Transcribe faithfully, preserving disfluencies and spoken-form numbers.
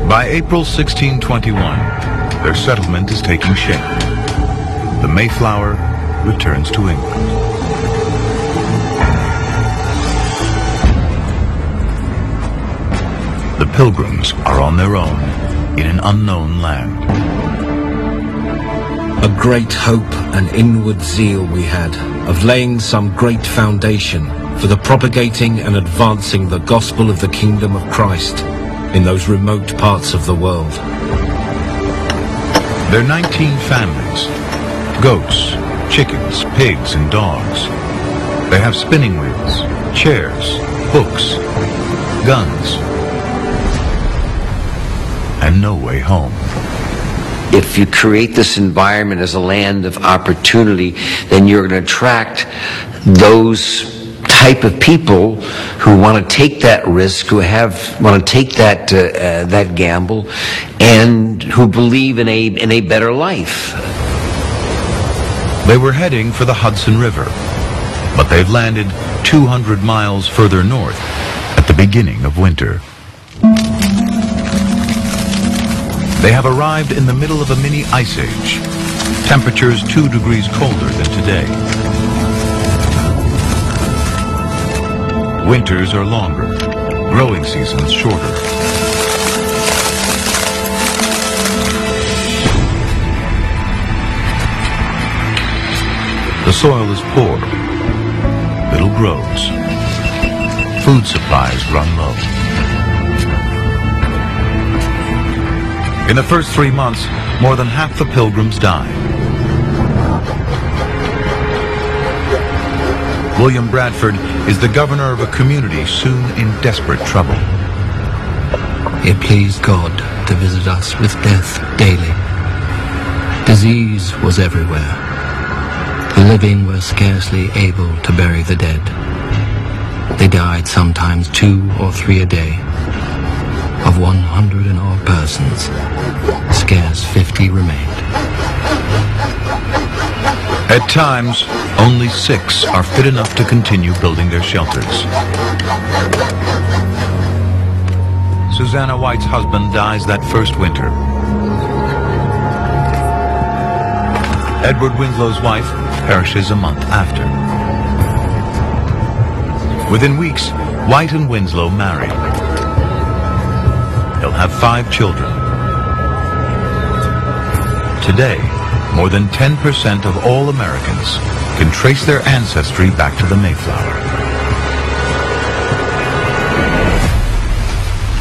By April sixteen twenty-one, their settlement is taking shape. The Mayflower returns to England. The Pilgrims are on their own in an unknown land. A great hope and inward zeal we had of laying some great foundation for the propagating and advancing the gospel of the kingdom of Christ in those remote parts of the world. There are nineteen families, goats, chickens, pigs, and dogs. They have spinning wheels, chairs, books, guns, and no way home. If you create this environment as a land of opportunity, then you're going to attract those type of people who want to take that risk, who have want to take that uh, uh, that gamble, and who believe in a in a better life. They were heading for the Hudson River, but they've landed two hundred miles further north at the beginning of winter. They have arrived in the middle of a mini ice age, temperatures two degrees colder than today. Winters are longer, growing seasons shorter. The soil is poor, little grows. Food supplies run low. In the first three months, more than half the Pilgrims died. William Bradford is the governor of a community soon in desperate trouble. It pleased God to visit us with death daily. Disease was everywhere. The living were scarcely able to bury the dead. They died sometimes two or three a day. Of one hundred and odd persons, scarce fifty remained. At times, only six are fit enough to continue building their shelters. Susanna White's husband dies that first winter. Edward Winslow's wife perishes a month after. Within weeks, White and Winslow marry. They'll have five children. Today, more than ten percent of all Americans can trace their ancestry back to the Mayflower.